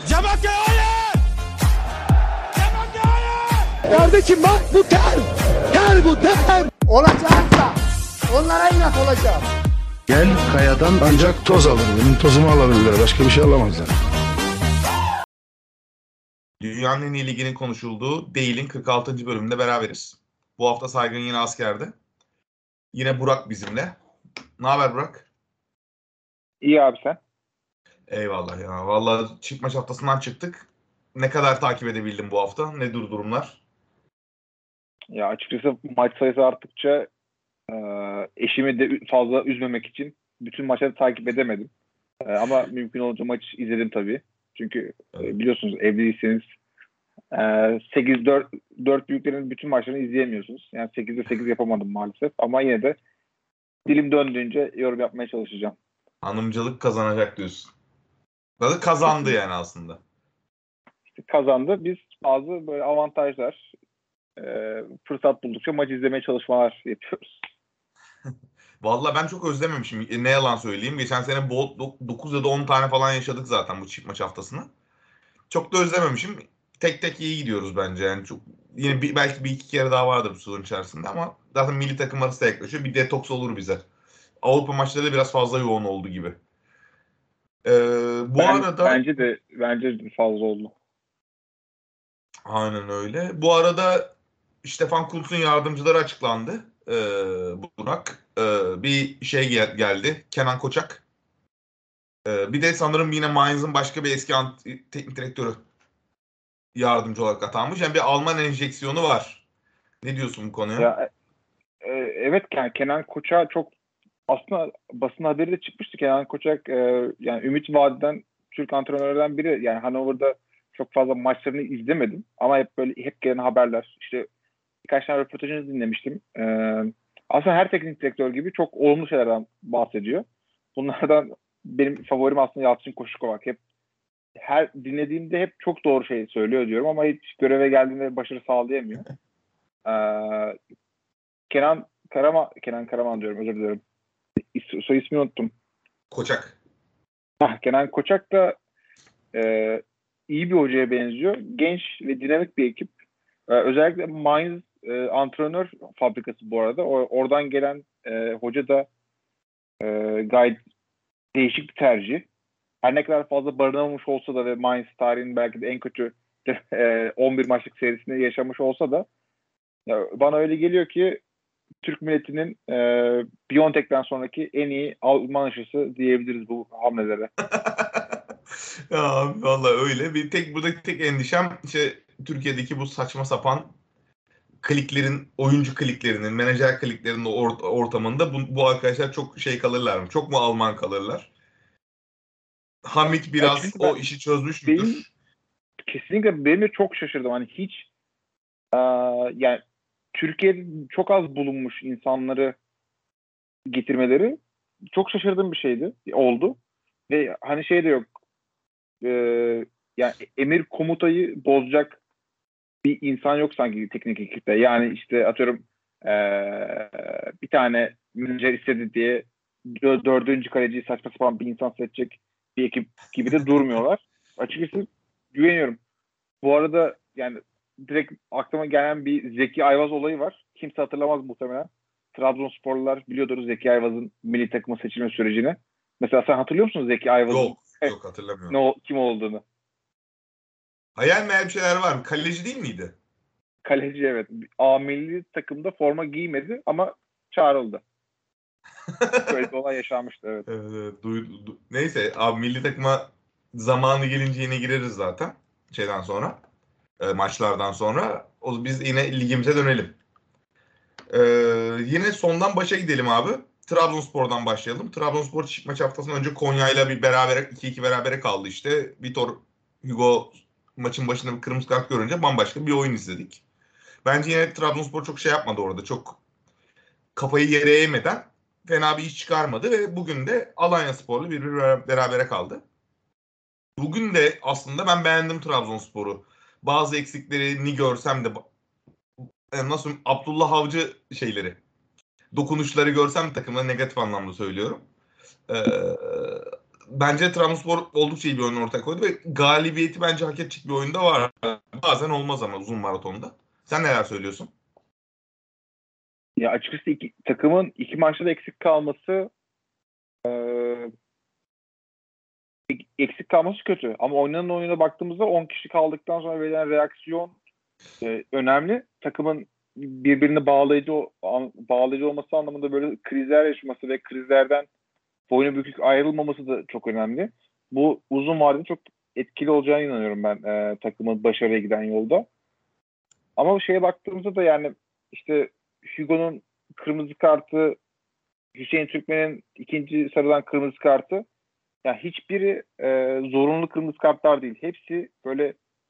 Cemakya hayır! Cemakya hayır! Kardeşim bak bu ter! Ter bu ter! Olacaksa onlara inat olacağım. Gel kayadan ancak toz alır. Benim tozumu alabilirler. Başka bir şey alamazlar. Dünyanın en iyi liginin konuşulduğu Değil'in 46. bölümünde beraberiz. Bu hafta Saygın yine askerde. Yine Burak bizimle. Ne haber Burak? İyi abi sen. Eyvallah ya. Vallahi çift maç haftasından çıktık. Ne kadar takip edebildin bu hafta? Ne durumlar? Ya açıkçası maç sayısı arttıkça eşimi de fazla üzmemek için bütün maçları takip edemedim. Ama mümkün olunca maç izledim tabii. Çünkü biliyorsunuz evliyseniz 8-4 büyüklerin bütün maçlarını izleyemiyorsunuz. Yani 8'de 8 yapamadım maalesef. Ama yine de dilim döndüğünce yorum yapmaya çalışacağım. Hanımcılık kazanacak diyorsun. Tabii kazandı yani aslında. İşte kazandı. Biz bazı böyle avantajlar fırsat buldukça maç izlemeye çalışmalar yapıyoruz. Vallahi ben çok özlememişim. Ne yalan söyleyeyim. Geçen sene 9 ya da 10 tane falan yaşadık zaten bu çift maç haftasını. Çok da özlememişim. Tek tek iyi gidiyoruz bence. Yani çok yine belki bir iki kere daha vardır bu sezon içerisinde ama zaten milli takım arası da yaklaşıyor. Bir detoks olur bize. Avrupa maçları da biraz fazla yoğun oldu gibi. Arada bence de fazla oldu. aynen öyle. Bu arada Stefan Kuntz'un yardımcıları açıklandı. Burak. Bir şey geldi. Kenan Koçak. Bir de sanırım yine Mainz'ın başka bir eski teknik direktörü yardımcı olarak atanmış. Yani bir Alman enjeksiyonu var. Ne diyorsun bu konuya? Ya, evet yani Kenan Koçak çok aslında basın haberi de çıkmıştı. Kenan Koçak yani ümit vadeden Türk antrenörlerden biri. Yani Hannover'da çok fazla maçlarını izlemedim. Ama hep gelen haberler. İşte birkaç tane röportajını dinlemiştim. Aslında her teknik direktör gibi çok olumlu şeylerden bahsediyor. Bunlardan benim favorim aslında Yalçın Koşukovac. Her dinlediğimde hep çok doğru şey söylüyor diyorum ama hiç göreve geldiğinde başarı sağlayamıyor. Kenan Karaman diyorum, özür dilerim. Soy ismini unuttum. Koçak. Kenan Koçak da iyi bir hocaya benziyor. Genç ve dinamik bir ekip. Özellikle Mainz antrenör fabrikası bu arada. Oradan gelen hoca da gayet değişik bir tercih. Her ne kadar fazla barınamamış olsa da ve Mainz tarihinin belki de en kötü 11 maçlık serisini yaşamış olsa da bana öyle geliyor ki Türk milletinin Biontech'ten sonraki en iyi Alman aşısı diyebiliriz bu hamlelere. Ya vallahi öyle. Buradaki tek endişem işte Türkiye'deki bu saçma sapan oyuncu kliklerinin, menajer kliklerinin ortamında bu arkadaşlar çok şey kalırlar mı? Çok mu Alman kalırlar? Hamit biraz o işi çözmüş müdür? Kesinlikle benim de çok şaşırdım. Hani hiç yani Türkiye'de çok az bulunmuş insanları getirmeleri çok şaşırdığım bir şeydi. Oldu. Ve hani şey de yok. Yani emir komutayı bozacak bir insan yok sanki teknik ekipte. Yani işte atıyorum bir tane menajer istedi diye dördüncü kaleciyi saçma sapan bir insan seçecek bir ekip gibi de durmuyorlar. Açıkçası güveniyorum. Bu arada yani direkt aklıma gelen bir Zeki Ayvaz olayı var. Kimse hatırlamaz muhtemelen. Trabzonsporlular biliyordur Zeki Ayvaz'ın milli takıma seçilme sürecini. Mesela sen hatırlıyor musun Zeki Ayvaz'ın? Yok hatırlamıyorum. Kim olduğunu? Hayal meyal bir şeyler var mı? Kaleci değil miydi? Kaleci, evet. A milli takımda forma giymedi ama çağrıldı. Böyle bir olay yaşanmıştı, evet. Neyse abi, milli takıma zamanı gelince yine gireriz zaten. Şeyden sonra. Maçlardan sonra. Biz yine ligimize dönelim. Yine sondan başa gidelim abi. Trabzonspor'dan başlayalım. Trabzonspor çift maç haftasından önce Konya'yla bir 2-2 berabere kaldı işte. Vitor Hugo maçın başında bir kırmızı kart görünce bambaşka bir oyun izledik. Bence yine Trabzonspor çok şey yapmadı orada. Çok kafayı yere eğmeden fena bir iş çıkarmadı ve bugün de Alanyaspor'la bir berabere kaldı. Bugün de aslında ben beğendim Trabzonspor'u. Bazı eksiklerini görsem de nasıl Abdullah Avcı dokunuşları görsem takımda negatif anlamda söylüyorum. bence Trabzonspor oldukça iyi bir oyun ortaya koydu ve galibiyeti bence hak edecek bir oyunda var. Bazen olmaz ama uzun maratonda. Sen neler söylüyorsun? Ya açıkçası takımın iki maçta da eksik kalması eksik kalması kötü. Ama oynanan oyuna baktığımızda 10 kişi kaldıktan sonra verilen reaksiyon önemli. Takımın birbirini bağlayıcı olması anlamında böyle krizler yaşaması ve krizlerden boynu bükük ayrılmaması da çok önemli. Bu uzun vadede çok etkili olacağına inanıyorum ben takımın başarıya giden yolda. Ama şeye baktığımızda da yani işte Hugo'nun kırmızı kartı, Hüseyin Türkmen'in ikinci sarıdan kırmızı kartı, yani hiçbiri zorunlu kırmızı kartlar değil. Hepsi böyle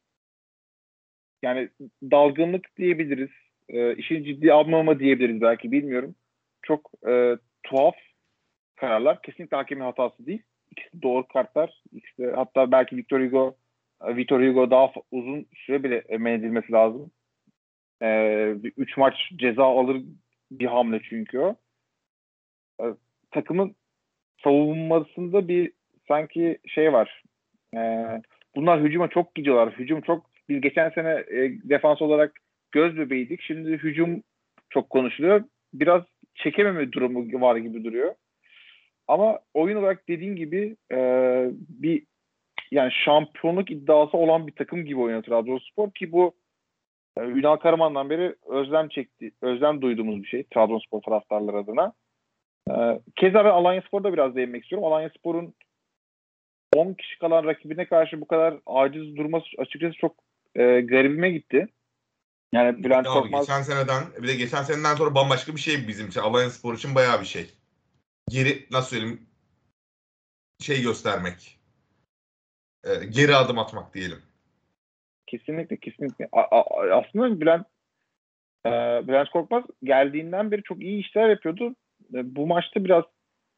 yani dalgınlık diyebiliriz. İşin ciddi almama diyebiliriz belki, bilmiyorum. Çok tuhaf kararlar. Kesinlikle hakemin hatası değil. İkisi doğru kartlar. İkisi de, hatta belki Victor Hugo daha uzun süre bile men edilmesi lazım. 3 maç ceza alır bir hamle çünkü o. Takımın savunmasında bir sanki şey var. Bunlar hücuma çok gidiyorlar. Biz geçen sene defans olarak göz bebeğiydik. Şimdi hücum çok konuşuluyor. Biraz çekememe durumu var gibi duruyor. Ama oyun olarak dediğim gibi bir yani şampiyonluk iddiası olan bir takım gibi oynuyor Trabzonspor ki bu Ünal Karaman'dan beri özlem duyduğumuz bir şey Trabzonspor taraftarları adına. Keza ben Alanyaspor'da biraz değinmek istiyorum. Alanyaspor'un 10 kişi kalan rakibine karşı bu kadar aciz durması açıkçası çok garibime gitti. Yani Bülent Korkmaz... Geçen seneden sonra bambaşka bir şey bizim için. Alanyaspor için bayağı bir şey. Nasıl söyleyeyim, göstermek. Geri adım atmak diyelim. Kesinlikle. Aslında Bülent Korkmaz geldiğinden beri çok iyi işler yapıyordu. Bu maçta biraz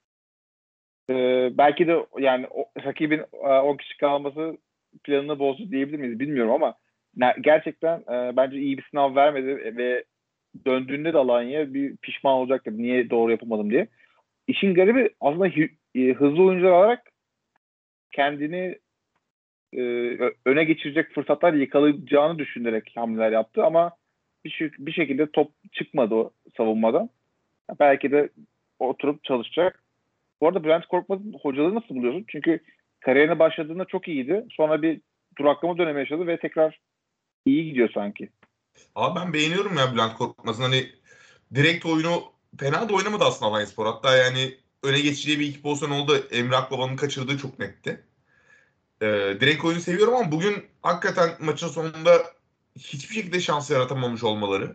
belki de yani rakibin 10 kişi kalması planını bozdu diyebilir miyiz bilmiyorum ama gerçekten bence iyi bir sınav vermedi ve döndüğünde de Alanya bir pişman olacaktır. Niye doğru yapamadım diye. İşin garibi aslında hızlı oyuncular olarak kendini öne geçirecek fırsatlar yakalayacağını düşünerek hamleler yaptı ama bir şekilde top çıkmadı o savunmadan. Belki de oturup çalışacak. Bu arada Bülent Korkmaz'ın hocalığı nasıl buluyorsun? Çünkü kariyerine başladığında çok iyiydi. Sonra bir duraklama dönemi yaşadı ve tekrar iyi gidiyor sanki. Abi ben beğeniyorum ya Bülent Korkmaz'ın. Hani direkt oyunu fena da oynamadı aslında Alanyaspor. Hatta yani öne geçeceği bir iki pozisyon oldu. Emre Akbaba'nın kaçırdığı çok netti. Direkt oyunu seviyorum ama bugün hakikaten maçın sonunda hiçbir şekilde şans yaratamamış olmaları.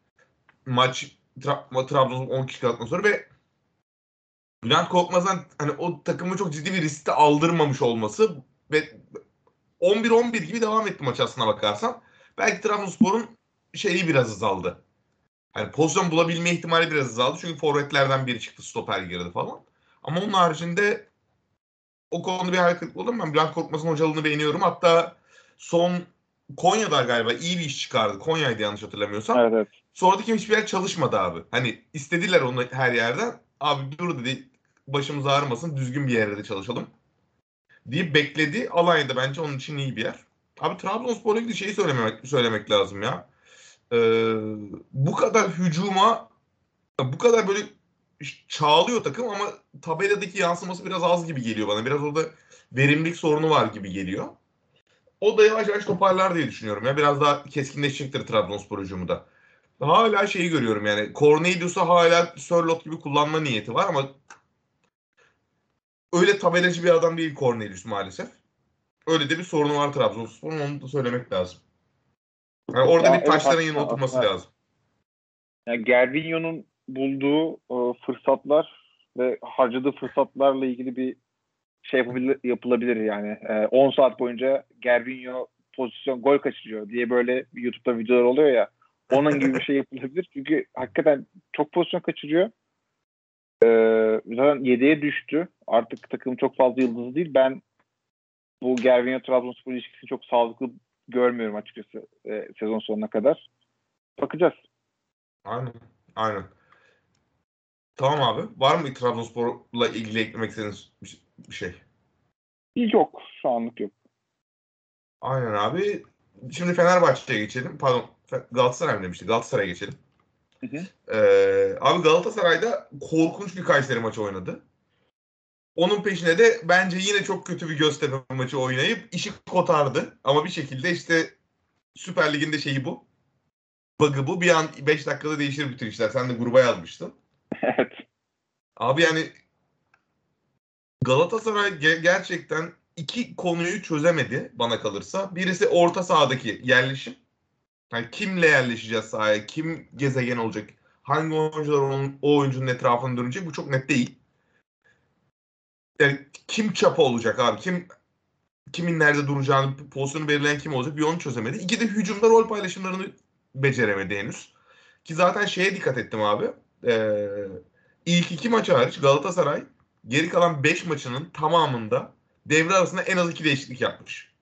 Trabzonspor 10 kişi kaldıktan sonra ve Bülent Korkmaz'dan hani o takımı çok ciddi bir riskte aldırmamış olması ve 11-11 gibi devam etti maç aslına bakarsan. Belki Trabzonspor'un şeyi biraz azaldı. Yani pozisyon bulabilme ihtimali biraz azaldı. Çünkü forvetlerden biri çıktı, stoper girdi falan. Ama onun haricinde o konuda bir hayal kırıklığı oldu. Ben Bülent Korkmaz'ın hocalığını beğeniyorum. Hatta son Konya'da galiba iyi bir iş çıkardı. Konya'ydı yanlış hatırlamıyorsam. Evet. Sonraki hiçbir yer çalışmadı abi. Hani istediler onu her yerden. Abi dur dedi, başımız ağrımasın, düzgün bir yerde de çalışalım diye bekledi. Alanya'da bence onun için iyi bir yer. Abi Trabzonspor'la ilgili şeyi söylemek lazım ya. Bu kadar hücuma, bu kadar böyle çağlıyor takım ama tabeladaki yansıması biraz az gibi geliyor bana. Biraz orada verimlilik sorunu var gibi geliyor. O da yavaş yavaş toparlar diye düşünüyorum ya. Biraz daha keskinleşecektir Trabzonspor hücumu da. Hala şeyi görüyorum yani. Cornelius'u hala Sörloth gibi kullanma niyeti var ama öyle tabelacı bir adam değil Cornelius maalesef. Öyle de bir sorunu var Trabzonspor'un, onu da söylemek lazım. Yani orada bir taşların yine oturması lazım. Yani Gervinho'nun bulduğu fırsatlar ve harcadığı fırsatlarla ilgili bir şey yapılabilir yani. 10 saat boyunca Gervinho gol kaçırıyor diye böyle YouTube'da videolar oluyor ya. Onun gibi bir şey yapılabilir. Çünkü hakikaten çok pozisyon kaçırıyor. Zaten 7'ye düştü. Artık takım çok fazla yıldızı değil. Ben bu Gervinho-Trabzonspor ilişkisini çok sağlıklı görmüyorum açıkçası sezon sonuna kadar. Bakacağız. Aynen. Tamam abi. Var mı Trabzonspor'la ilgili eklemek istediğiniz bir şey? Yok. Şu anlık yok. Aynen abi. Şimdi Fenerbahçe'ye geçelim. Pardon, Galatasaray mı demiştik? Galatasaray'a geçelim. Hı hı. Abi Galatasaray'da korkunç bir Kayseri maçı oynadı. Onun peşine de bence yine çok kötü bir Göztepe maçı oynayıp işi kotardı. Ama bir şekilde işte Süper Lig'in de şeyi bu. Bug'ı bu. Bir an 5 dakikada değişir bütün işler. Sen de gruba yazmıştın. Evet. Abi yani Galatasaray gerçekten iki konuyu çözemedi bana kalırsa. Birisi orta sahadaki yerleşim. Yani kimle yerleşeceğiz sahaya? Kim gezegen olacak? Hangi oyuncular o oyuncunun etrafında dönecek? Bu çok net değil. Yani kim çapa olacak abi? Kimin nerede duracağını, pozisyonu belirleyen kim olacak? Bir onu çözemedi. İki de hücumda rol paylaşımlarını beceremedi henüz. Ki zaten şeye dikkat ettim abi. Ee, ilk iki maçı hariç Galatasaray geri kalan 5 maçının tamamında devre arasında en az 2 değişiklik yapmış.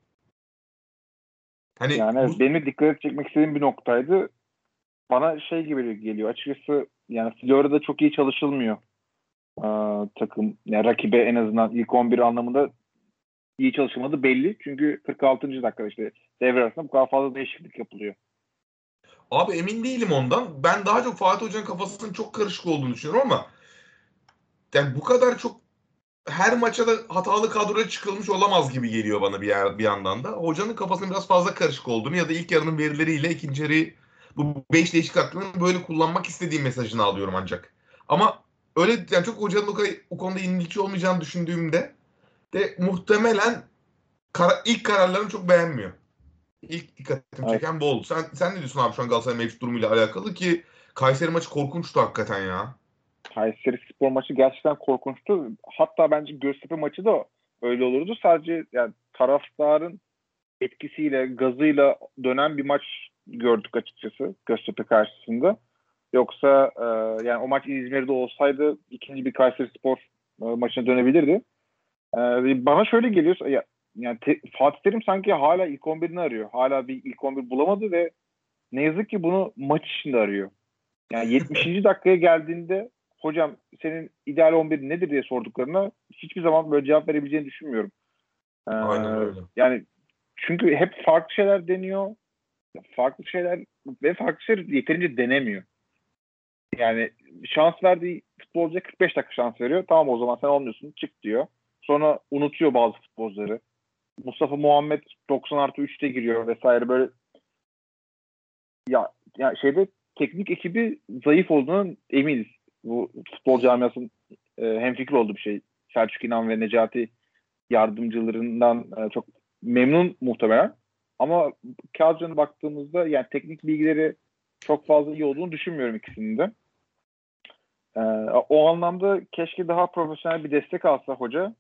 Hani Yani evet, benim de dikkat çekmek istediğim bir noktaydı. Bana şey gibi geliyor. Açıkçası yani Florya'da çok iyi çalışılmıyor. Takım. Yani rakibe en azından ilk 11 anlamında iyi çalışılmadı belli. Çünkü 46. dakikada işte devre arasında bu kadar fazla değişiklik yapılıyor. abi emin değilim ondan. Ben daha çok Fatih Hoca'nın kafasının çok karışık olduğunu düşünüyorum ama yani bu kadar çok her maça da hatalı kadroya çıkılmış olamaz gibi geliyor bana bir yandan da. Hocanın kafasının biraz fazla karışık olduğunu ya da ilk yarının verileriyle ikinci yarıyı bu 5 değişik hakkını böyle kullanmak istediğim mesajını alıyorum ancak. Ama öyle yani çok hocanın o konuda yenilikçi olmayacağını düşündüğümde de muhtemelen ilk kararlarını çok beğenmiyor. İlk dikkatimi Evet. çeken bu oldu. Sen ne diyorsun abi şu an Galatasaray mevcut durumuyla alakalı ki Kayseri maçı korkunçtu hakikaten ya. Kayseri Spor maçı gerçekten korkunçtu. Hatta bence Göztepe maçı da öyle olurdu. Sadece yani taraftarın etkisiyle, gazıyla dönen bir maç gördük açıkçası Göztepe karşısında. Yoksa yani o maç İzmir'de olsaydı ikinci bir Kayserispor maçına dönebilirdi. Bana şöyle geliyor. Yani Fatih Terim sanki hala ilk 11'ini arıyor. Hala bir ilk 11 bulamadı ve ne yazık ki bunu maç içinde arıyor. Yani 70. dakikaya geldiğinde hocam senin ideal 11 nedir diye sorduklarına hiçbir zaman böyle cevap verebileceğini düşünmüyorum. Aynen öyle. Yani çünkü hep farklı şeyler deniyor. Farklı şeyler ve farklı şeyler yeterince denemiyor. Yani şans verdiği futbolcuya 45 dakika şans veriyor. Tamam o zaman sen olmuyorsun çık diyor. Sonra unutuyor bazı futbolcuları. Mustafa Muhammed 90+3'te giriyor vesaire böyle ya şeyde teknik ekibi zayıf olduğunu eminiz. Bu futbol camiasının hemfikir olduğu bir şey. Selçuk İnan ve Necati yardımcılarından çok memnun muhtemelen. Ama kadroya baktığımızda yani teknik bilgileri çok fazla iyi olduğunu düşünmüyorum ikisinin de. O anlamda keşke daha profesyonel bir destek alsa hoca.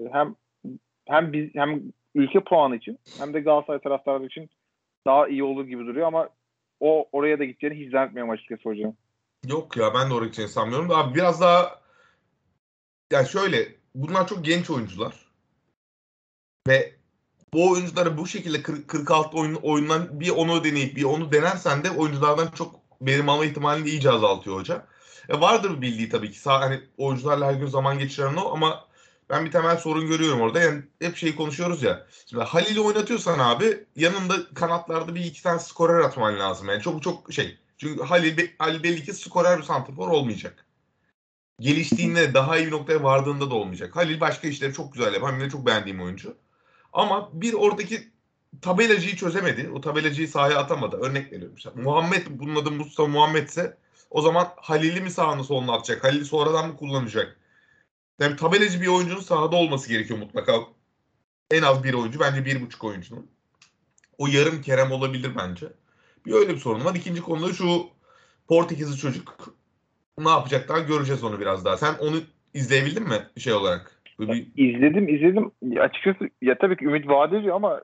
Hem ülke puanı için hem de Galatasaray taraftarları için daha iyi olur gibi duruyor ama oraya da gideceğini hiç zannetmiyorum açıkçası hocam. Yok ya ben de oraya gideceğini sanmıyorum da abi biraz daha yani şöyle bunlar çok genç oyuncular ve bu oyuncuları bu şekilde 46 oyundan bir onu deneyip bir onu denersen de oyunculardan çok verim alma ihtimalini iyice azaltıyor hoca. Vardır bildiği tabii ki hani oyuncularla her gün zaman geçiren o ama ben bir temel sorun görüyorum orada. Yani hep şeyi konuşuyoruz ya. Şimdi Halil'i oynatıyorsan abi yanında kanatlarda bir iki tane skorer atman lazım. Yani çok çok şey. Çünkü Halil belli ki skorer bir santrafor olmayacak. Geliştiğinde daha iyi bir noktaya vardığında da olmayacak. Halil başka işleri çok güzel yapan. Benim de çok beğendiğim oyuncu. Ama bir oradaki tabelacıyı çözemedi. O tabelacıyı sahaya atamadı. Örnek veriyorum. Muhammed bunun adı Mustafa Muhammed ise o zaman Halil'i mi sağını solunu atacak? Halil'i sonradan mı kullanacak? Yani tabelacı bir oyuncunun sahada olması gerekiyor mutlaka. En az bir oyuncu. Bence 1,5 oyuncunun. O yarım Kerem olabilir bence. Bir öyle bir sorun var. İkinci konuda şu Portekizli çocuk ne yapacak daha göreceğiz onu biraz daha. Sen onu izleyebildin mi şey olarak? İzledim. Açıkçası ya tabii ki ümit vaat ediyor ama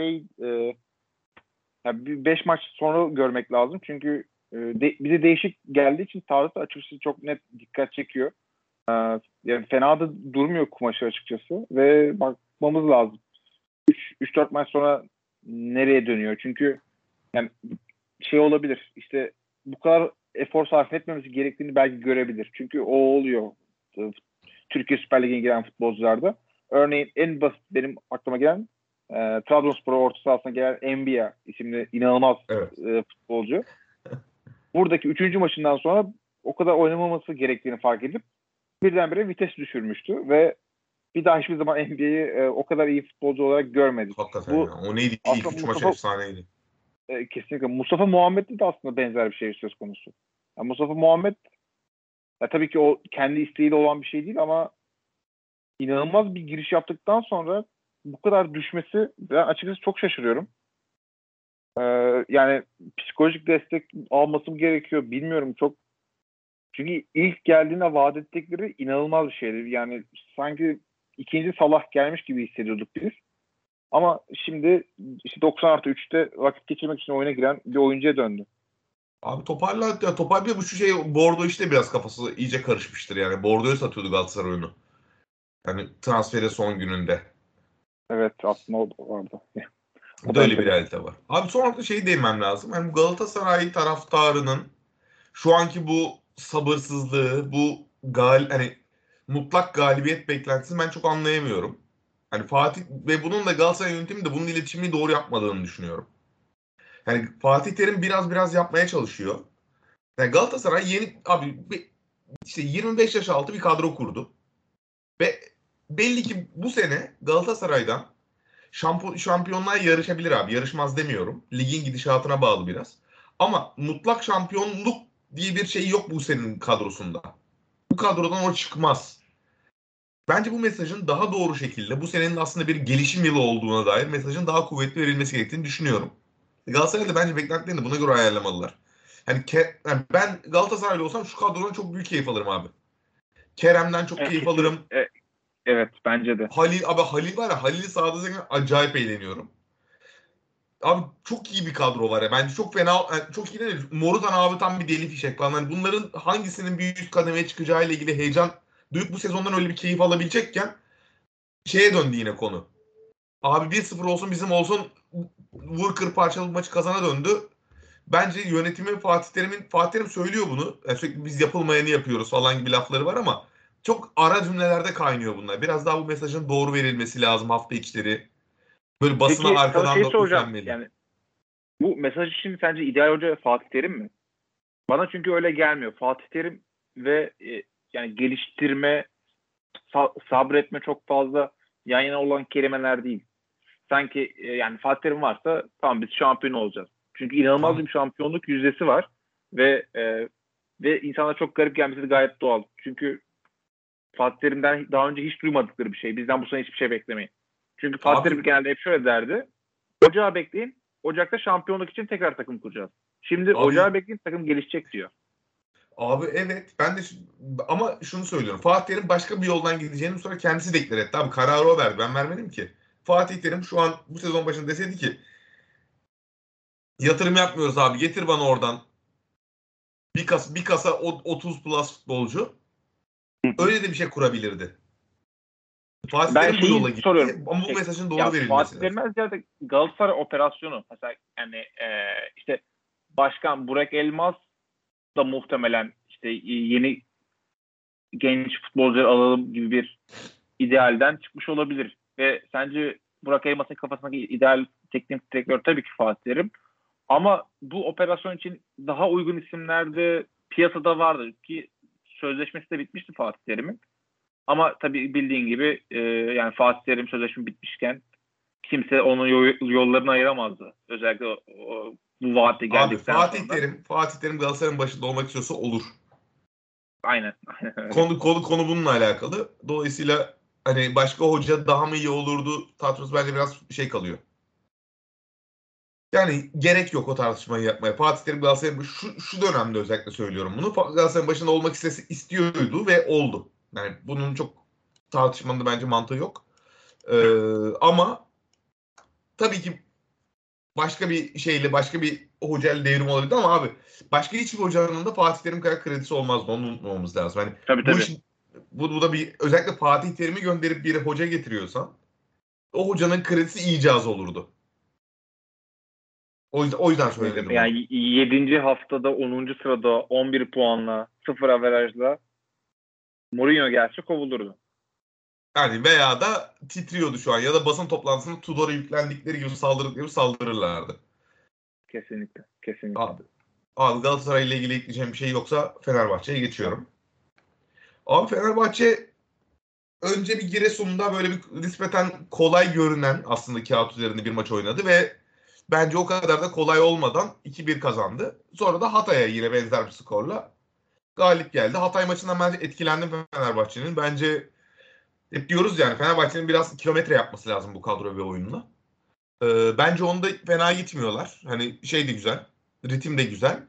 yani bir 5 maç sonra görmek lazım. Çünkü bize değişik geldiği için tarzı açıkçası çok net dikkat çekiyor. Yani fena da durmuyor kumaşı açıkçası ve bakmamız lazım. 3-4 maç sonra nereye dönüyor? Çünkü yani şey olabilir. İşte bu kadar efor sarf etmemesi gerektiğini belki görebilir. Çünkü o oluyor Türkiye Süper Ligi'ne giren futbolcularda. örneğin en basit benim aklıma gelen Trabzonspor orta sahasına gelen Enbiya isimli inanılmaz futbolcu. Buradaki 3. maçından sonra o kadar oynamaması gerektiğini fark edip birdenbire vites düşürmüştü ve bir daha hiçbir zaman NBA'yi o kadar iyi futbolcu olarak görmedik. Hakikaten ya. O neydi? İlk 3 maç efsaneydi. Kesinlikle. Mustafa Muhammed'de de aslında benzer bir şey söz konusu. Yani Mustafa Muhammed tabii ki o kendi isteğiyle olan bir şey değil ama inanılmaz bir giriş yaptıktan sonra bu kadar düşmesi ben açıkçası çok şaşırıyorum. Yani psikolojik destek almasım gerekiyor. Bilmiyorum çok. Çünkü ilk geldiğinde vaat ettikleri inanılmaz bir şeydi. Yani sanki ikinci Salah gelmiş gibi hissediyorduk biz. Ama şimdi işte 90+3'te vakit geçirmek için oyuna giren bir oyuncuya döndü. Abi toparla bu şu şey Bordo işte biraz kafası iyice karışmıştır yani. Bordo'yu satıyordu Galatasaray oyunu. Yani transferi son gününde. Evet aslında o vardı. O da öyle bir realite var. Abi son nokta şeyi değinmem lazım. Yani bu Galatasaray taraftarının şu anki bu sabırsızlığı, bu hani mutlak galibiyet beklentisini ben çok anlayamıyorum. Hani Fatih ve bunun da Galatasaray yönetimi de bunun iletişimini doğru yapmadığını düşünüyorum. Yani Fatih Terim biraz yapmaya çalışıyor. Yani Galatasaray yeni işte 25 yaş altı bir kadro kurdu. Ve belli ki bu sene Galatasaray'dan şampiyonluğa yarışabilir abi. Yarışmaz demiyorum. Ligin gidişatına bağlı biraz. Ama mutlak şampiyonluk diye bir şey yok bu senin kadrosunda. Bu kadrodan o çıkmaz. Bence bu mesajın daha doğru şekilde bu senenin aslında bir gelişim yılı olduğuna dair mesajın daha kuvvetli verilmesi gerektiğini düşünüyorum. Galatasaray'da bence beklentilerini de buna göre ayarlamalılar. Yani ben Galatasaraylı olsam şu kadrodan çok büyük keyif alırım abi. Kerem'den çok keyif alırım. Evet bence de. Halil var ya, Halil'i sahada izlerken acayip eğleniyorum. Abi çok iyi bir kadro var ya. Bence çok fena, çok iyi değil. Morutan abi tam bir deli fişek falan. Yani bunların hangisinin bir üst kademeye çıkacağıyla ilgili heyecan duyup bu sezondan öyle bir keyif alabilecekken şeye döndü yine konu. Abi 1-0 olsun bizim olsun vur kır parçalı maçı kazana döndü. Bence yönetimin Fatih Terim söylüyor bunu. Yani sürekli biz yapılmayanı yapıyoruz falan gibi lafları var ama çok ara cümlelerde kaynıyor bunlar. Biraz daha bu mesajın doğru verilmesi lazım hafta içleri. Böyle basına Peki, arkadan da soracağım. üflenmeli. Yani bu mesaj için sence ideal hoca Fatih Terim mi? Bana çünkü öyle gelmiyor. Fatih Terim ve yani geliştirme, sabretme çok fazla yan yana olan kelimeler değil. Sanki yani Fatih Terim varsa tamam biz şampiyon olacağız. Çünkü inanılmaz bir şampiyonluk yüzdesi var ve insana çok garip gelmesi de gayet doğal. Çünkü Fatih Terim'den daha önce hiç duymadıkları bir şey. Bizden bu sene hiçbir şey beklemeyin. Çünkü Fatih Terim genelde hep şöyle derdi. Ocağı bekleyin. Ocak'ta şampiyonluk için tekrar takım kuracağız. Şimdi ocağı bekleyin takım gelişecek diyor. Abi evet ben de ama şunu söylüyorum. Fatih Terim başka bir yoldan gideceğini sonra kendisi deklar etti. Abi kararı o verdi. Ben vermedim ki. Fatih Terim şu an bu sezon başında deseydi ki yatırım yapmıyoruz abi. Getir bana oradan bir kasa 30 plus futbolcu. Öyle de bir şey kurabilirdi. Fatih Terim bu yola gitti. Soruyorum. Ama bu mesajın doğru verilmesi Fatih Terim'den ziyade Galatasaray operasyonu. Mesela yani işte Başkan Burak Elmas da muhtemelen işte yeni genç futbolcuları alalım gibi bir idealden çıkmış olabilir. Ve sence Burak Elmas'ın kafasındaki ideal teknik direktör tabii ki Fatih Terim. Ama bu operasyon için daha uygun isimler de piyasada vardı ki sözleşmesi de bitmişti Fatih Terim'in. Ama tabii bildiğin gibi yani Fatih Terim sözleşme bitmişken kimse onun yollarını ayıramazdı. Özellikle bu vaatte geldikten sonra. Fatih Terim Galatasaray'ın başında olmak istiyorsa olur. Aynen. Konu bununla alakalı. Dolayısıyla hani başka hoca daha mı iyi olurdu tartışması bence biraz şey kalıyor. Yani gerek yok o tartışmayı yapmaya. Fatih Terim Galatasaray'ın şu dönemde özellikle söylüyorum bunu. Galatasaray'ın başında olmak istiyordu ve oldu. Yani bunun çok tartışmanın bence mantığı yok. Ama tabii ki başka bir hocayla devrim olabilirdi ama abi başka hiçbir hocanın da Fatih Terim kadar kredisi olmazdı. Onu unutmamamız lazım. Yani tabii. Bu da bir özellikle Fatih Terim'i gönderip bir hoca getiriyorsan o hocanın kredisi iyice az olurdu. O yüzden söyledim bunu. Yani 7. haftada 10. sırada 11 puanla 0 averajla Mourinho gelse kovulurdu. Yani veya da titriyordu şu an ya da basın toplantısında Tudor'a yüklendikleri gibi saldırırlardı. Kesinlikle. Abi Galatasaray ile ilgili ekleyeceğim bir şey yoksa Fenerbahçe'ye geçiyorum. Abi Fenerbahçe önce bir Giresun'da böyle bir nispeten kolay görünen aslında kağıt üzerinde bir maç oynadı ve bence o kadar da kolay olmadan 2-1 kazandı. Sonra da Hatay'a yine benzer bir skorla galip geldi. Hatay maçından ben etkilendim Fenerbahçe'nin. Bence hep diyoruz yani Fenerbahçe'nin biraz kilometre yapması lazım bu kadro ve oyunla. Bence onda fena gitmiyorlar. Hani şey de güzel. Ritim de güzel.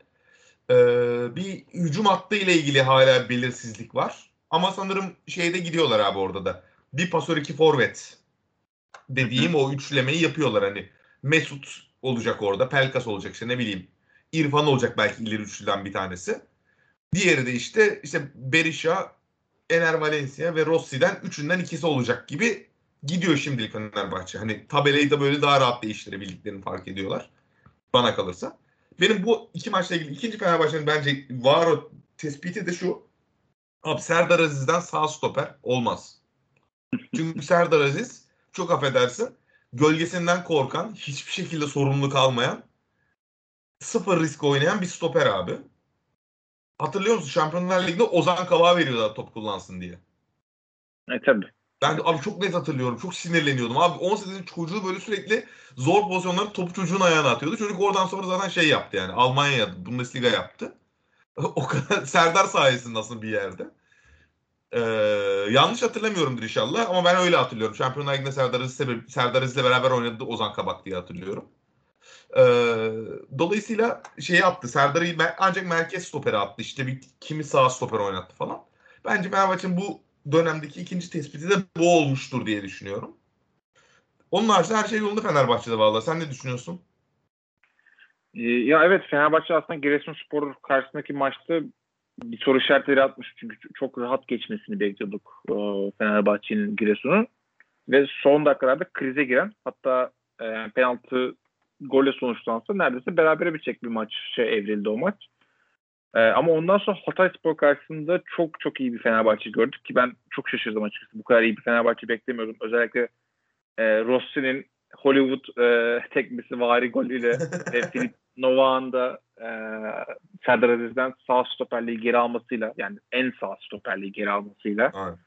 Bir hücum hattı ile ilgili hala belirsizlik var. Ama sanırım şeyde gidiyorlar abi orada da. Bir pasör iki forvet dediğim o üçlemeyi yapıyorlar hani. Mesut olacak orada. Pelkas olacak işte ne bileyim. İrfan olacak belki ileri üçlüden bir tanesi. Diğeri de işte Berisha, Ener Valencia ve Rossi'den üçünden ikisi olacak gibi gidiyor şimdilik Fenerbahçe. Hani tabelayı da böyle daha rahat değiştirebildiklerini fark ediyorlar. Bana kalırsa. Benim bu iki maçla ilgili ikinci Fenerbahçe'nin bence var o tespiti de şu. Abi Serdar Aziz'den sağ stoper olmaz. Çünkü Serdar Aziz çok affedersin gölgesinden korkan, hiçbir şekilde sorumluluk almayan, sıfır risk oynayan bir stoper abi. Hatırlıyor musun? Şampiyonlar Ligi'nde Ozan Kabak'a veriyorlar top kullansın diye. Tabii. Ben abi çok net hatırlıyorum. Çok sinirleniyordum. Abi 18'in çocuğu böyle sürekli zor pozisyonları topu çocuğun ayağına atıyordu. Çocuk oradan sonra zaten şey yaptı yani. Almanya'ya Bundesliga yaptı. O kadar Serdar sayesinde aslında bir yerde. Yanlış hatırlamıyorumdur inşallah ama ben öyle hatırlıyorum. Şampiyonlar Ligi'nde Serdar Aziz'le beraber oynadı Ozan Kabak diye hatırlıyorum. Dolayısıyla şeyi attı. Serdar'ı ancak merkez stopere attı. İşte kimi sağ stoper oynattı falan. Bence Fenerbahçe'nin bu dönemdeki ikinci tespiti de bu olmuştur diye düşünüyorum. Onun haricinde her şey yolunda Fenerbahçe'de vallahi. Sen ne düşünüyorsun? Ya evet, Fenerbahçe aslında Giresunspor karşısındaki maçta bir soru işaretleri atmış. Çünkü çok rahat geçmesini bekliyorduk Fenerbahçe'nin Giresun'u. Ve son dakikalarda krize giren, hatta penaltı golle sonuçlansa neredeyse berabere bitecek bir maç evrildi o maç. Ama ondan sonra Hatayspor karşısında çok çok iyi bir Fenerbahçe gördük ki ben çok şaşırdım açıkçası. Bu kadar iyi bir Fenerbahçe beklemiyordum. Özellikle Rossi'nin Hollywood tekmesi vari golüyle ve Filip Novak'ın da Serdar Aziz'den sağ stoperliği geri almasıyla, yani en sağ stoperliği geri almasıyla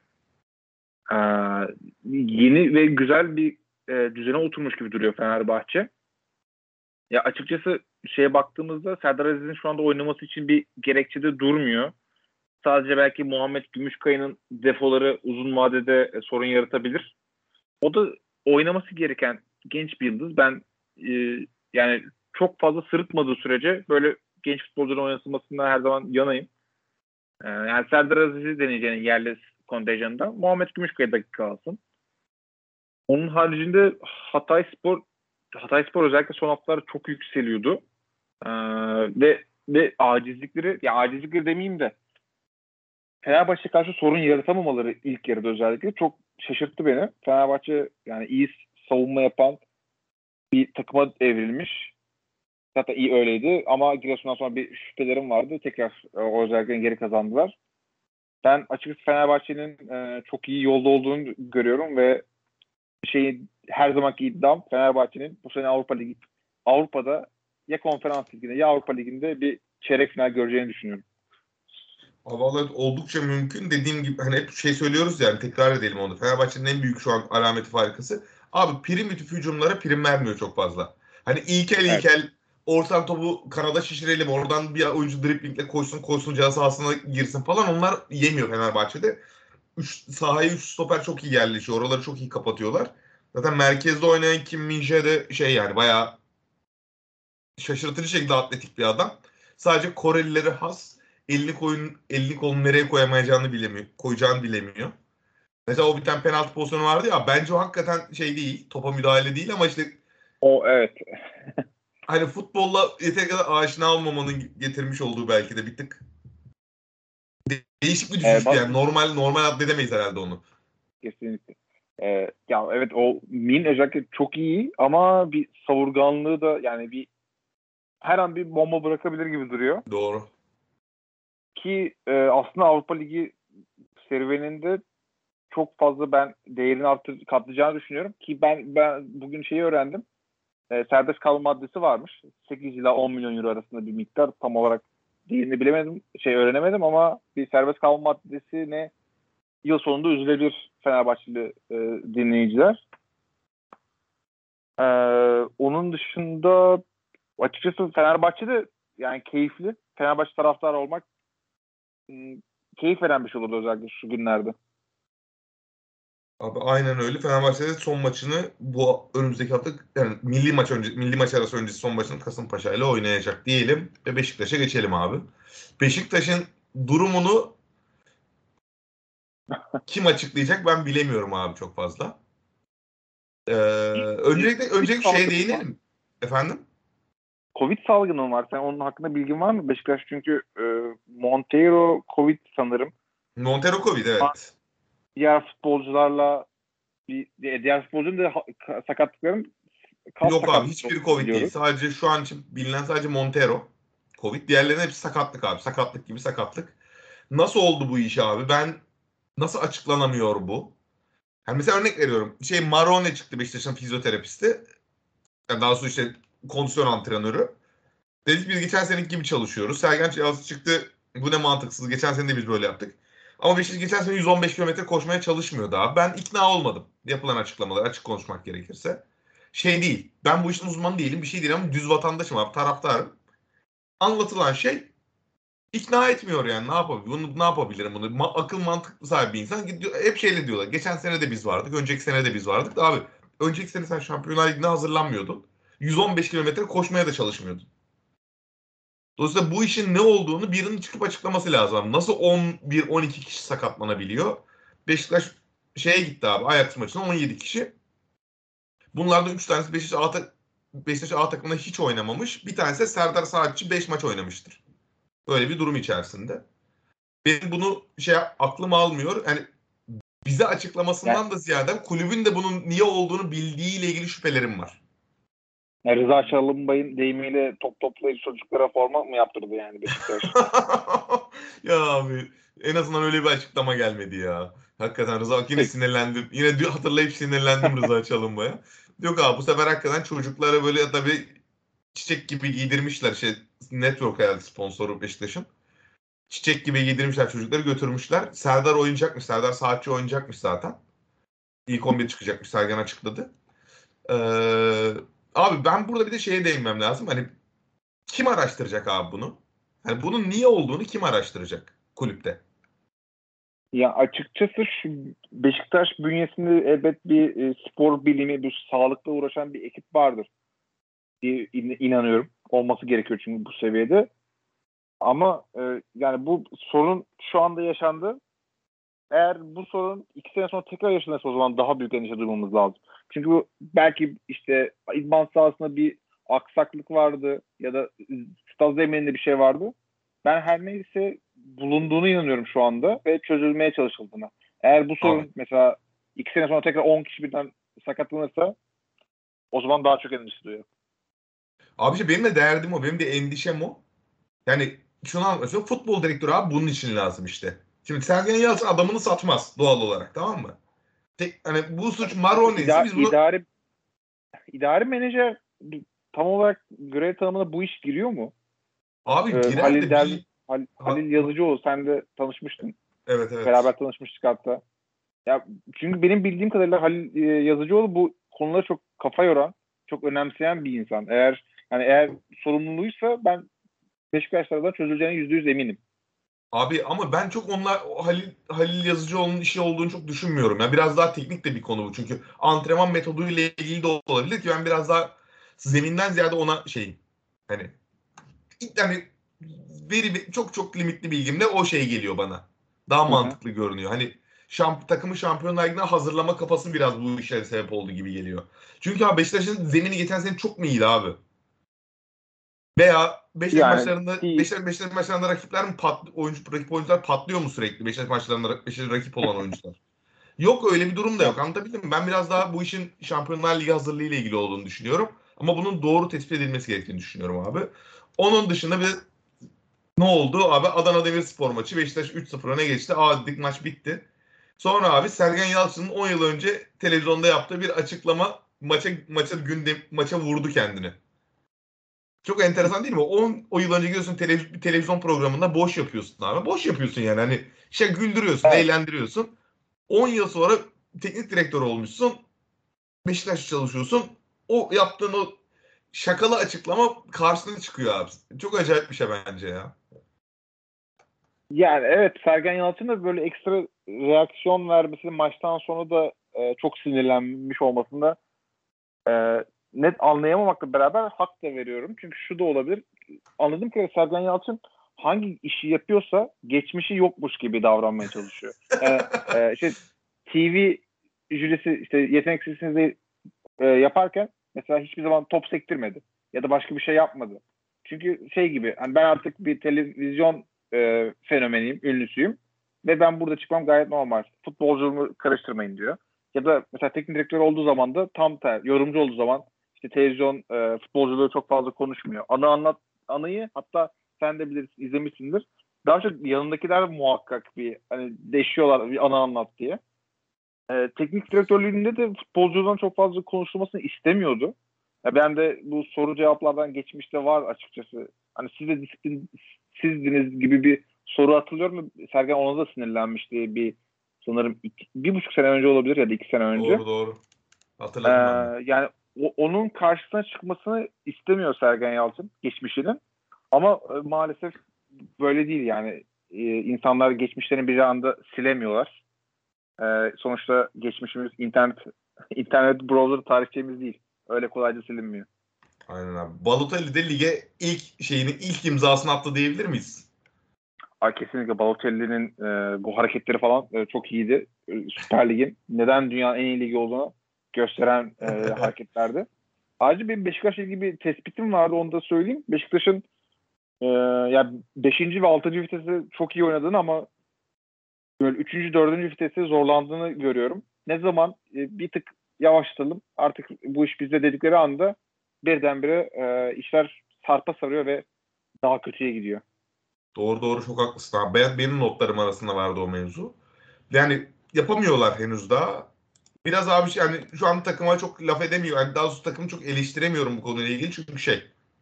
yeni ve güzel bir düzene oturmuş gibi duruyor Fenerbahçe. Ya açıkçası şeye baktığımızda Serdar Aziz'in şu anda oynaması için bir gerekçe de durmuyor. Sadece belki Muhammed Gümüşkaya'nın defoları uzun vadede sorun yaratabilir. O da oynaması gereken genç bir yıldız. Ben yani çok fazla sırıtmadığı sürece böyle genç futbolcuların oynatılmasından her zaman yanayım. Yani Serdar Aziz'i deneyeceğinin yerli kontenjanında Muhammed Gümüşkaya dakika alsın. Onun haricinde Hatayspor özellikle son haftalarda çok yükseliyordu. Ve acizlikleri demeyeyim de Fenerbahçe karşı sorun yaratamamaları ilk yarıda özellikle çok şaşırttı beni. Fenerbahçe yani iyi savunma yapan bir takıma evrilmiş. Zaten iyi öyleydi ama Giresun'dan sonra bir şüphelerim vardı. Tekrar o özelliklerini geri kazandılar. Ben açıkçası Fenerbahçe'nin çok iyi yolda olduğunu görüyorum ve her zamanki iddiam Fenerbahçe'nin bu sene Avrupa'da ya Konferans Ligi'nde ya Avrupa Ligi'nde bir çeyrek final göreceğini düşünüyorum. Vallahi oldukça mümkün. Dediğim gibi hani hep söylüyoruz yani tekrar edelim onu. Fenerbahçe'nin en büyük şu an alameti farikası. Abi primitif hücumlara prim vermiyor çok fazla. Hani ilkel ortadan topu kanada şişirelim. Oradan bir oyuncu driblingle koysun ceza sahasına girsin falan. Onlar yemiyor Fenerbahçe'de. Sahaya 3 stoper çok iyi yerleşiyor. Oraları çok iyi kapatıyorlar. Zaten merkezde oynayan Kim Min-jae de yani bayağı şaşırtıcı şekilde atletik bir adam. Sadece Korelileri has. Elini kolunu nereye koyacağını bilemiyor. Mesela o bir tane penaltı pozisyonu vardı ya. Bence o hakikaten değil. Topa müdahale değil ama işte o evet. Hani futbolla yeteri kadar aşina olmamanın getirmiş olduğu belki de bir tık değişik bir düşüştü yani. Normal atledemeyiz herhalde onu. Kesinlikle. Ya evet, o Min özellikle çok iyi ama bir savurganlığı da yani her an bir bomba bırakabilir gibi duruyor. Doğru. Ki aslında Avrupa Ligi serüveninde çok fazla ben değerini katlayacağını düşünüyorum ki ben bugün şeyi öğrendim. Serbest kalma maddesi varmış. 8 ila 10 milyon euro arasında bir miktar, tam olarak değerini bilemedim, öğrenemedim ama bir serbest kalma maddesi ne, yıl sonunda üzülebilir Fenerbahçeli dinleyiciler. Onun dışında açıkçası Fenerbahçe'de yani keyifli. Fenerbahçe taraftarı olmak keyif veren bir şey olurdu özellikle şu günlerde. Abi aynen öyle. Fenerbahçe'de son maçını bu önümüzdeki hafta, yani milli maç arası öncesi son maçını Kasımpaşa ile oynayacak diyelim ve Beşiktaş'a geçelim abi. Beşiktaş'ın durumunu kim açıklayacak ben bilemiyorum abi çok fazla. Öncelikle şeye değinelim. Efendim? Covid salgını var. Sen onun hakkında bilgin var mı? Beşiktaş çünkü Monteiro Covid sanırım. Montero Covid, evet. Diğer futbolcularla diğer futbolcunun da sakatlıkların yok abi, hiçbir Covid değil. Sadece şu an için bilinen sadece Montero Covid. Diğerlerinin hepsi sakatlık abi. Sakatlık gibi sakatlık. Nasıl oldu bu iş abi? Nasıl açıklanamıyor bu? Yani mesela örnek veriyorum. Marone çıktı, Beşiktaş'ın fizyoterapisti. Yani daha sonra işte kondisyon antrenörü. Dedik biz geçen seneki gibi çalışıyoruz. Sergen Yalçın çıktı. Bu ne mantıksız. Geçen sene de biz böyle yaptık. Ama Beşiktaş geçen sene 115 kilometre koşmaya çalışmıyordu abi. Ben ikna olmadım. Yapılan açıklamalar, açık konuşmak gerekirse. Değil. Ben bu işin uzmanı değilim. Bir şey değil ama düz vatandaşım abi. Taraftarım. Anlatılan şey ikna etmiyor yani. Ne yapabilirim bunu? Akıl mantık sahibi bir insan. Hep şeyle diyorlar. Geçen sene de biz vardık. Önceki sene de biz vardık. Abi önceki sene sen Şampiyonlar Ligi'ne hazırlanmıyordun. 115 kilometre koşmaya da çalışmıyordun. Dolayısıyla bu işin ne olduğunu birinin çıkıp açıklaması lazım. Nasıl 11-12 kişi sakatlanabiliyor? Beşiktaş gitti abi. Ajax maçına 17 kişi. Bunlardan 3 tanesi Beşiktaş A takımında hiç oynamamış. Bir tanesi de Serdar Saatçi 5 maç oynamıştır. Böyle bir durum içerisinde. Benim bunu aklım almıyor. Yani bize açıklamasından da ziyade kulübün de bunun niye olduğunu bildiğiyle ilgili şüphelerim var. Rıza Çalınbay'ın deyimiyle toplayıp çocuklara forma mı yaptırdı yani Beşiktaş? Ya abi en azından öyle bir açıklama gelmedi ya. Hakikaten Rıza, yine sinirlendim. Yine hatırlayıp sinirlendim Rıza Çalınbay'a. Yok abi, bu sefer hakikaten çocuklara böyle tabii çiçek gibi giydirmişler. Network herhalde sponsoru Beşiktaş'ın. Çiçek gibi giydirmişler, çocukları götürmüşler. Serdar oynayacakmış. Serdar Saatçi oynayacakmış zaten. İlk 11 çıkacakmış, Sergen açıkladı. Abi ben burada bir de şeye değinmem lazım. Hani kim araştıracak abi bunu? Hani bunun niye olduğunu kim araştıracak kulüpte? Ya açıkçası şu Beşiktaş bünyesinde elbet bir spor bilimi, bir sağlıkla uğraşan bir ekip vardır diye inanıyorum. Olması gerekiyor çünkü bu seviyede. Ama yani bu sorun şu anda yaşandı. Eğer bu sorun 2 sene sonra tekrar yaşanırsa o zaman daha büyük endişe duymamız lazım. Çünkü bu belki işte idman sahasında bir aksaklık vardı ya da stad zemininde bir şey vardı. Ben her neyse bulunduğunu inanıyorum şu anda ve çözülmeye çalışıldığına. Eğer bu sorun mesela 2 sene sonra tekrar 10 kişi birden sakatlanırsa o zaman daha çok endişe duyuyorum. Abi benim de derdim o. Benim de endişem o. Yani şunu anlatıyorsun. Futbol direktörü abi bunun için lazım işte. Şimdi Sergen Yalçın adamını satmaz doğal olarak, tamam mı? Hani bu suç Marone'yse biz bunu... İdari menajer tam olarak görev tanımına bu iş giriyor mu? Abi girer Halil Yazıcıoğlu, sen de tanışmıştın. Evet. Beraber tanışmıştık hatta. Ya çünkü benim bildiğim kadarıyla Halil Yazıcıoğlu bu konulara çok kafa yoran, çok önemseyen bir insan. Eğer sorumluluğuysa ben Beşiktaş tarafından çözüleceğine %100 eminim. Abi ama ben çok Halil Yazıcıoğlu'nun işi olduğunu çok düşünmüyorum. Yani biraz daha teknik de bir konu bu. Çünkü antrenman metoduyla ilgili de olabilir ki ben biraz daha zeminden ziyade ona hani çok limitli bilgimle o geliyor bana. Daha mantıklı görünüyor. Hani takımı Şampiyonlar Ligi'ne hazırlama kafası biraz bu işe sebep olduğu gibi geliyor. Çünkü abi Beşiktaş'ın zemini geçen sene çok mu iyiydi abi? Veya Beşiktaş maçlarında rakip oyuncular patlıyor mu sürekli? Beşiktaş maçlarında rakip olan oyuncular. Yok, öyle bir durum da yok. Anlatabildim mi? Ben biraz daha bu işin Şampiyonlar Ligi hazırlığı ile ilgili olduğunu düşünüyorum. Ama bunun doğru tespit edilmesi gerektiğini düşünüyorum abi. Onun dışında bir ne oldu abi? Adana Demirspor maçı. Beşiktaş 3-0 öne geçti. Dedik maç bitti. Sonra abi Sergen Yalçın'ın 10 yıl önce televizyonda yaptığı bir açıklama maça vurdu kendini. Çok enteresan değil mi? O yıl önce gidiyorsun bir televizyon programında boş yapıyorsun abi. Boş yapıyorsun yani. Hani güldürüyorsun, Evet. eğlendiriyorsun. 10 yıl sonra teknik direktör olmuşsun. Beşiktaş'ta çalışıyorsun. O yaptığın o şakalı açıklama karşısına çıkıyor abi. Çok acayip bir şey bence ya. Yani evet, Sergen Yalçın da böyle ekstra reaksiyon vermesi maçtan sonra da çok sinirlenmiş olmasında net anlayamamakla beraber hak da veriyorum. Çünkü şu da olabilir. Anladığım kadarıyla Sergen Yalçın hangi işi yapıyorsa geçmişi yokmuş gibi davranmaya çalışıyor. İşte TV jürisi, işte yeteneksizsiniz yaparken mesela hiçbir zaman top sektirmedi. Ya da başka bir şey yapmadı. Çünkü şey gibi, hani ben artık bir televizyon fenomeniyim, ünlüsüyüm ve ben burada çıkmam gayet normal. Futbolcumu karıştırmayın diyor. Ya da mesela teknik direktör olduğu zaman da tam tersi. Yorumcu olduğu zaman işte televizyon futbolcuları çok fazla konuşmuyor. Anıyı hatta sen de bilirsin, izlemişsindir. Daha çok yanındakiler muhakkak bir hani deşiyorlar, bir ana anlat diye. Teknik direktörlüğünde de futbolcudan çok fazla konuşulmasını istemiyordu. Ya ben de bu soru cevaplardan geçmişte var açıkçası. Hani siz de disiplinsiniz gibi bir soru hatırlıyorum. Sergen ona da sinirlenmişti sanırım 1,5 sene önce olabilir ya da 2 sene önce. Doğru. Hatırladım ben de. Yani onun karşısına çıkmasını istemiyor Sergen Yalçın geçmişinin. Ama maalesef böyle değil yani. İnsanlar geçmişlerini bir anda silemiyorlar. Sonuçta geçmişimiz internet browser tarihçemiz değil. Öyle kolayca silinmiyor. Aynen abi. Balotelli de lige ilk imzasını attı diyebilir miyiz? Kesinlikle Balotelli'nin bu hareketleri falan çok iyiydi. Süper Lig'in neden dünyanın en iyi ligi olduğunu gösteren hareketlerdi. Ayrıca benim Beşiktaş'la ilgili bir tespitim vardı, onu da söyleyeyim. Beşiktaş'ın yani 5. ve 6. vitesi çok iyi oynadığını ama böyle 3. 4. vitesi zorlandığını görüyorum. Ne zaman bir tık yavaşlatalım artık bu iş bizde dedikleri anda birdenbire işler sarpa sarıyor ve daha kötüye gidiyor. Doğru çok haklısın abi. Benim notlarım arasında vardı o mevzu. Yani yapamıyorlar henüz daha. Biraz abi yani şu an takıma çok laf edemiyor. Yani daha doğrusu takımı çok eleştiremiyorum bu konuyla ilgili. Çünkü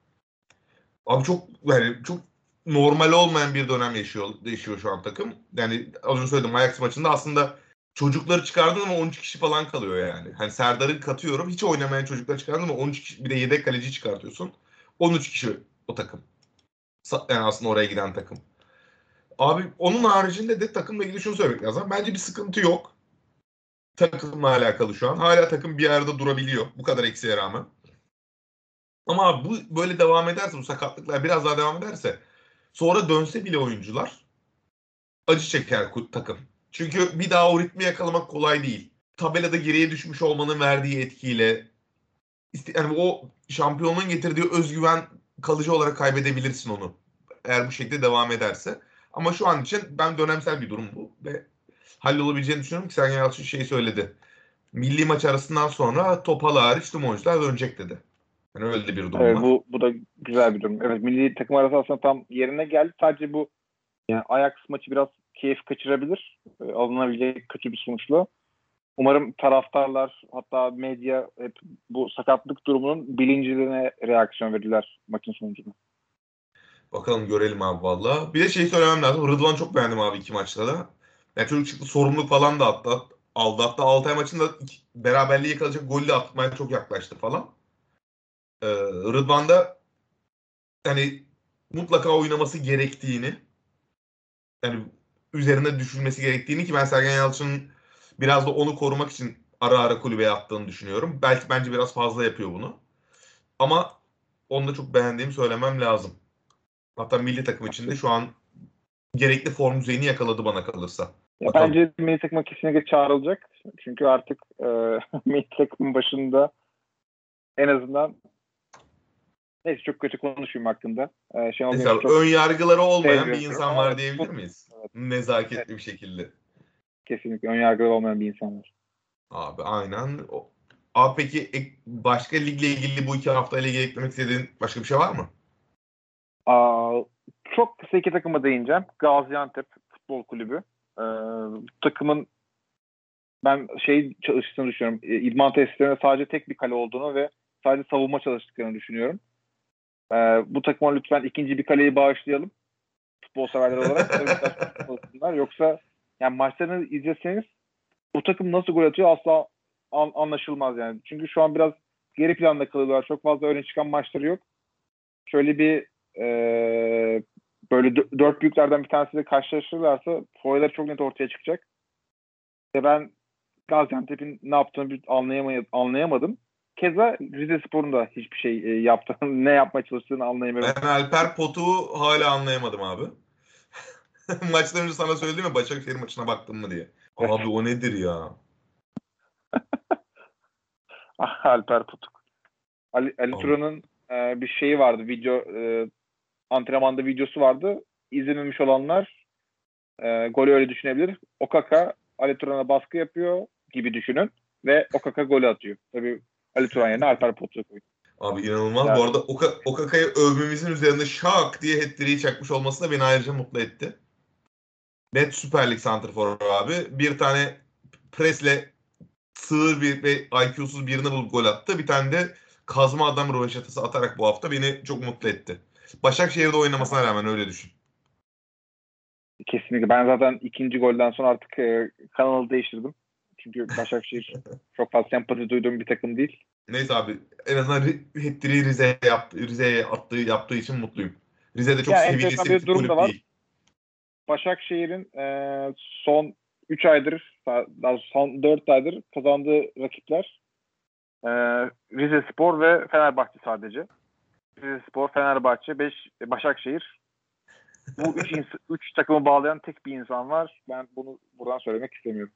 abi çok normal olmayan bir dönem yaşıyor şu an takım. Yani az önce söyledim, Ajax maçında aslında çocukları çıkardın ama 13 kişi falan kalıyor yani. Hani Serdar'ı katıyorum. Hiç oynamayan çocukları çıkardın ama 13 kişi, bir de yedek kaleci çıkartıyorsun. 13 kişi o takım. Yani aslında oraya giden takım. Abi onun haricinde de takımla ilgili şunu söylemek lazım. Bence bir sıkıntı yok. Takımla alakalı şu an. Hala takım bir yerde durabiliyor. Bu kadar eksiğe rağmen. Ama abi bu böyle devam ederse, bu sakatlıklar biraz daha devam ederse, sonra dönse bile oyuncular acı çeker takım. Çünkü bir daha o ritmi yakalamak kolay değil. Tabelada geriye düşmüş olmanın verdiği etkiyle yani o şampiyonluğun getirdiği özgüven kalıcı olarak kaybedebilirsin onu. Eğer bu şekilde devam ederse. Ama şu an için ben dönemsel bir durum bu ve hallolabileceğini düşünüyorum ki Sergen Yalçın söyledi. Milli maç arasından sonra Topal hariç tüm oyuncular dönecek dedi. Yani öyle de bir durum Evet, var. bu da güzel bir durum. Evet, milli takım arası aslında tam yerine geldi. Sadece bu yani Ajax maçı biraz keyif kaçırabilir. Alınabilecek kötü bir sonuçla. Umarım taraftarlar, hatta medya hep bu sakatlık durumunun bilincine reaksiyon verirler maçın sonucunda. Bakalım görelim abi valla. Bir de söylemem lazım. Rıdvan çok beğendim abi 2 maçta da. Yani çocuk çıktı, sorumluluk falan da aldı. Hatta Altay maçında beraberliği yakalayacak golü de atmaya çok yaklaştı falan. Rıdvan da hani mutlaka oynaması gerektiğini, yani üzerine düşülmesi gerektiğini, ki ben Sergen Yalçın'ın biraz da onu korumak için ara ara kulübeye attığını düşünüyorum. Bence biraz fazla yapıyor bunu. Ama onu da çok beğendiğimi söylemem lazım. Hatta milli takım içinde şu an gerekli form düzeyini yakaladı bana kalırsa. Ya Bakalım. bence milli takıma kesinlikle çağrılacak. Çünkü artık milli takımın başında en azından, neyse çok kötü konuşayım hakkında. Şenol Mesela Güneş'i çok ön yargıları olmayan bir sevmiyorum insan ama var diyebilir miyiz? evet, Nezaketli bir şekilde. kesinlikle ön yargılı olmayan bir insan var. Abi aynen. Abi peki başka ligle ilgili, bu 2 haftayla ilgili eklemek istediğin başka bir şey var mı? Çok kısa 2 takıma değineceğim. Gaziantep Futbol Kulübü. Takımın ben çalıştığını düşünüyorum. İdman tesislerinde sadece tek bir kale olduğunu ve sadece savunma çalıştıklarını düşünüyorum. Bu takıma lütfen ikinci bir kaleyi bağışlayalım. Futbol severler olarak. Yoksa yani maçlarını izleseniz bu takım nasıl gol atıyor asla anlaşılmaz yani. Çünkü şu an biraz geri planda kalıyorlar. Çok fazla öne çıkan maçları yok. Şöyle bir böyle dört büyüklerden bir tanesiyle karşılaşırlarsa foyları çok net ortaya çıkacak. Ve ben Gaziantep'in ne yaptığını anlayamadım. Keza Rizespor'un da hiçbir şey yaptığını, ne yapmaya çalıştığını anlayamıyorum. Ben Alper Potuk'u hala anlayamadım abi. Maçtan önce sana söyledim ya Başakşehir maçına baktın mı diye. Abi o nedir ya? Alper Potuk. Ali Turan'ın bir şeyi vardı. Antrenmanda videosu vardı. İzlememiş olanlar golü öyle düşünebilir. Okaka Ali Turan'a baskı yapıyor gibi düşünün ve Okaka golü atıyor. Tabii Ali Turan yerine Alper Potuk'u koyuyor. Abi inanılmaz. Yani. Bu arada Okaka'yı övmemizin üzerinde şak diye hat-trick'i çakmış olması da beni ayrıca mutlu etti. Net Süper Lig santrforu abi. Bir tane presle sığır ve IQ'suz birini bulup gol attı. Bir tane de kazma adam röveşatası atarak bu hafta beni çok mutlu etti. Başakşehir'de oynamasına rağmen öyle düşün. Kesinlikle. Ben zaten ikinci golden sonra artık kanalı değiştirdim. Çünkü Başakşehir çok fazla sempati duyduğum bir takım değil. Neyse abi en azından hat-trick'i Rize'ye yaptığı için mutluyum. Rize'de çok yani sevilisi bir durum kulüp da var. değil. Başakşehir'in son 3 aydır, daha son 4 aydır kazandığı rakipler Rizespor ve Fenerbahçe sadece. Rizespor, Fenerbahçe, Başakşehir. Bu 3 takımı bağlayan tek bir insan var. Ben bunu buradan söylemek istemiyorum.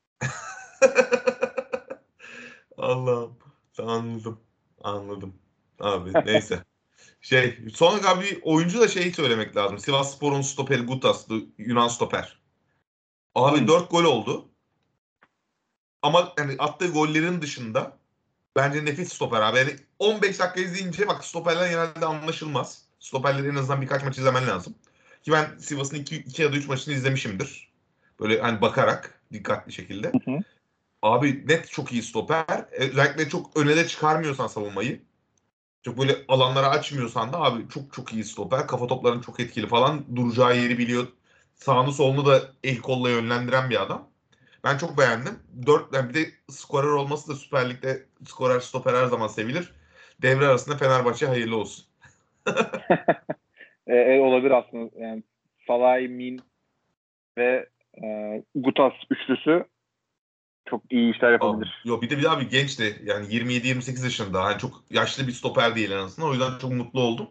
Allah'ım. Anladım. Abi neyse. Sonra abi oyuncu da söylemek lazım. Sivasspor'un stoperi Gutas'tı. Yunan stoper. Abi 4 gol oldu. Ama yani attığı gollerin dışında bence nefis stoper abi. Yani 15 dakika izleyince bak stoperler genelde anlaşılmaz. Stoperleri en azından birkaç maç izlemen lazım. Ki ben Sivas'ın 2 ya da 3 maçını izlemişimdir. Böyle hani bakarak dikkatli şekilde. Hı. Abi net çok iyi stoper. Özellikle çok öne de çıkarmıyorsan savunmayı. Çok böyle alanlara açmıyorsan da abi çok iyi stoper. Kafa topların çok etkili falan. Duracağı yeri biliyor. Sağını solunu da el kolla yönlendiren bir adam. Ben çok beğendim. Yani bir de skorer olması da Süper Lig'de skorer stoper her zaman sevilir. Devre arasında Fenerbahçe hayırlı olsun. Olabilir aslında. Yani Salah'ı, Min ve Gutas üçlüsü çok iyi işler yapabilir. Bir de bir genç de yani 27-28 yaşında. Hani çok yaşlı bir stoper değil en azından. O yüzden çok mutlu oldum.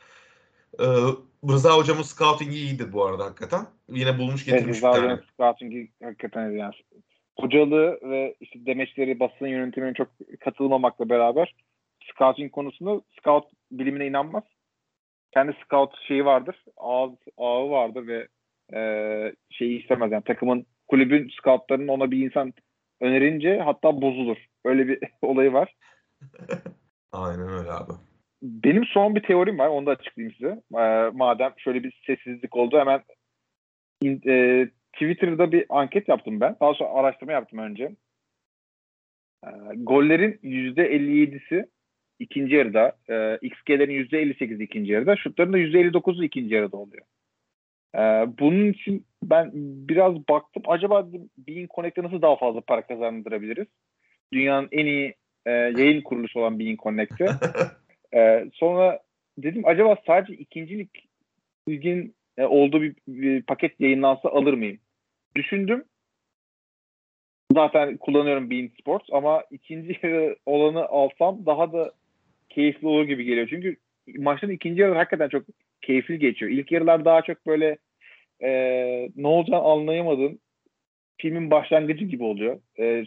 Rıza hocamın scouting'i iyiydi bu arada hakikaten. Yine bulmuş getirmiş bir tane. Rıza hocamın scouting'i hakikaten yani. Hocalığı ve işte demeçleri, basın yönetimine çok katılmamakla beraber scouting konusunda scout bilimine inanmaz. Kendi scout vardır. Ağı vardır ve istemez. Yani takımın, kulübün scoutlarının ona bir insan önerince hatta bozulur. Öyle bir olayı var. Aynen öyle abi. Benim son bir teorim var. Onu da açıklayayım size. Madem şöyle bir sessizlik oldu, hemen Twitter'da bir anket yaptım ben. Daha sonra araştırma yaptım önce. Gollerin %57'si ikinci yarıda, XG'lerin %58'i ikinci yarıda, şutların da %59'u ikinci yarıda oluyor. Bunun için ben biraz baktım. Acaba Bein Connect'e nasıl daha fazla para kazandırabiliriz? Dünyanın en iyi yayın kuruluşu olan Bein Connect'e. Sonra dedim acaba sadece ikincilik ligin olduğu bir paket yayınlansa alır mıyım? Düşündüm. Zaten kullanıyorum Bein Sports ama ikinci yarı olanı alsam daha da keyifli olur gibi geliyor. Çünkü maçın ikinci yarıları hakikaten çok keyifli geçiyor. İlk yarılar daha çok böyle ne olacağını anlayamadığın filmin başlangıcı gibi oluyor.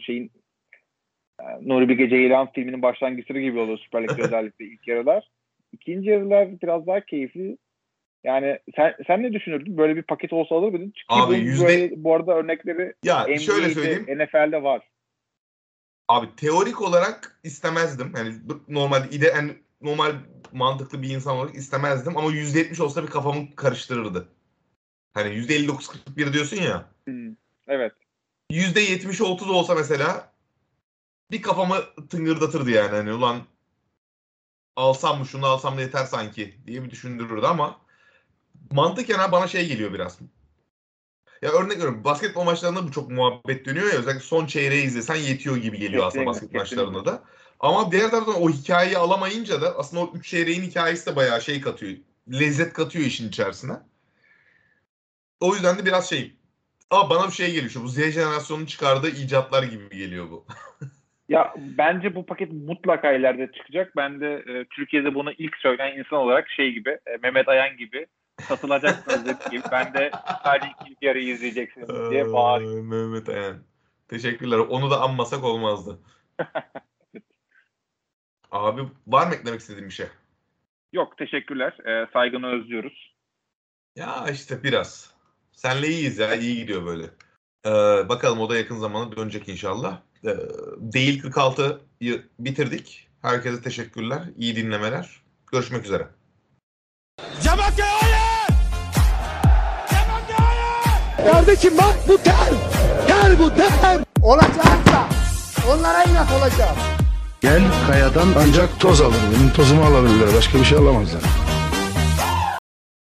Nuri Bilge Ceylan filminin başlangıçları gibi oluyor Süper Lig'de özellikle ilk yarılar. İkinci yarılar biraz daha keyifli. Yani sen ne düşünürdün? Böyle bir paket olsa alır mıydın? Çünkü bu arada örnekleri şöyle söyleyeyim. NFL'de var. Abi teorik olarak istemezdim. Yani normal mantıklı bir insan olarak istemezdim ama %70 olsa bir kafamı karıştırırdı. Hani %59-41 diyorsun ya. Evet. %70'i 30 olsa mesela bir kafamı tıngırdatırdı yani. Hani ulan alsam mı şunu alsam da yeter sanki diye bir düşündürürdü ama mantıken ha bana şey geliyor biraz. Ya örnek veriyorum, basketbol maçlarında bu çok muhabbet dönüyor ya, özellikle son çeyreği izlesen yetiyor gibi geliyor aslında basket maçlarında da. Ama diğer taraftan o hikayeyi alamayınca da aslında o 3 çeyreğin hikayesi de bayağı şey katıyor. Lezzet katıyor işin içerisine. O yüzden de biraz şey. Ama bana bir şey geliyor. Bu Z jenerasyonunun çıkardığı icatlar gibi geliyor bu. Ya bence bu paket mutlaka ileride çıkacak. Ben de Türkiye'de bunu ilk söyleyen insan olarak şey gibi, Mehmet Ayan gibi satılacaksınız gibi. Ben de sadece ilk yarıyı izleyeceksiniz diye bağırıyorum. Mehmet Ayan. Teşekkürler. Onu da anmasak olmazdı. Abi var mı eklemek istediğin bir şey? Yok, teşekkürler. Saygını özlüyoruz. Ya işte biraz. Senle iyiyiz ya. İyi gidiyor böyle. Bakalım, o da yakın zamanda dönecek inşallah. Değil 46'yı bitirdik. Herkese teşekkürler. İyi dinlemeler. Görüşmek üzere. Cemakya hayır! Cemakya hayır! Kardeşim bak bu ter. Ter bu ter. Olacaksa onlara inat olacağım. Gel kayadan ancak toz alır. Benim tozumu alabilirler. Başka bir şey alamazlar.